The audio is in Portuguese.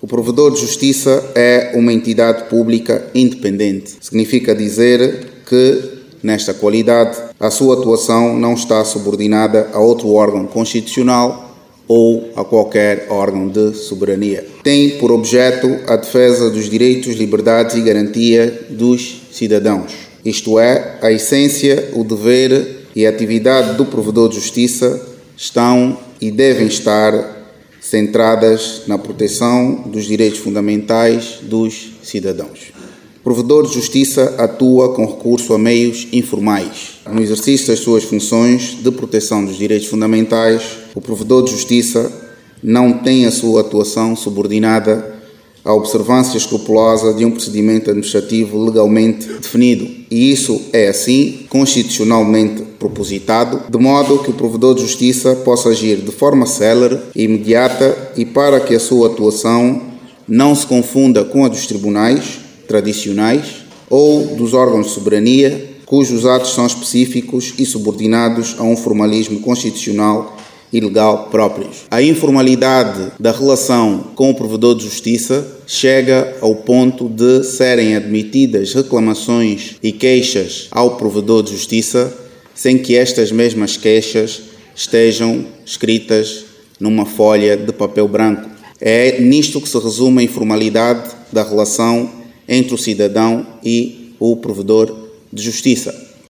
O provedor de justiça é uma entidade pública independente. Significa dizer que, nesta qualidade, a sua atuação não está subordinada a outro órgão constitucional ou a qualquer órgão de soberania. Tem por objeto a defesa dos direitos, liberdades e garantia dos cidadãos. Isto é, a essência, o dever e a atividade do provedor de justiça estão e devem estar centradas na proteção dos direitos fundamentais dos cidadãos. O provedor de justiça atua com recurso a meios informais. No exercício das suas funções de proteção dos direitos fundamentais, o provedor de justiça não tem a sua atuação subordinada à observância escrupulosa de um procedimento administrativo legalmente definido. E isso é, assim, constitucionalmente propositado, de modo que o provedor de justiça possa agir de forma célere e imediata e para que a sua atuação não se confunda com a dos tribunais tradicionais ou dos órgãos de soberania, cujos atos são específicos e subordinados a um formalismo constitucional e legal próprios. A informalidade da relação com o provedor de justiça chega ao ponto de serem admitidas reclamações e queixas ao provedor de justiça sem que estas mesmas queixas estejam escritas numa folha de papel branco. É nisto que se resume a informalidade da relação entre o cidadão e o provedor de justiça.